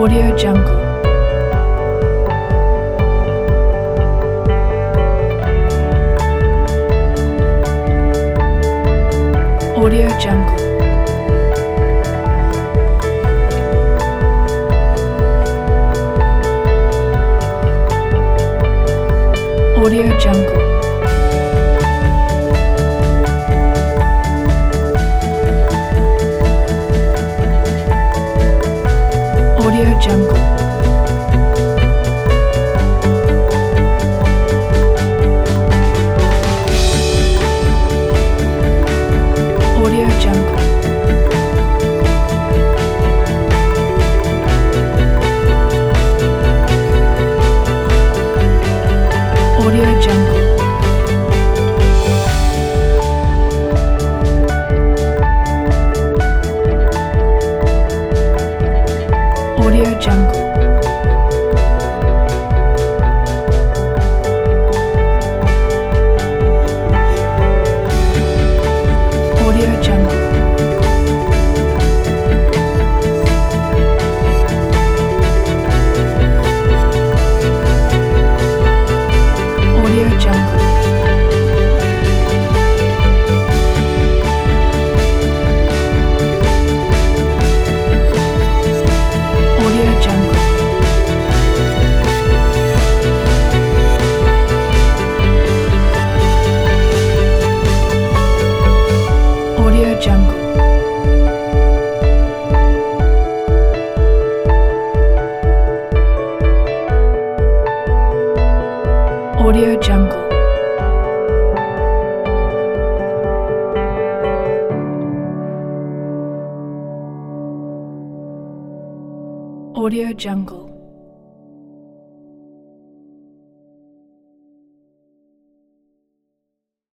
Audio Jungle. Audio Jungle. Audio Jungle. Audio Jungle. Audio Jungle. Audio Jungle. Audio Jungle. Audio Jungle. Audio Jungle. Audio Jungle. Audio Jungle. Audio Jungle. Audio Jungle.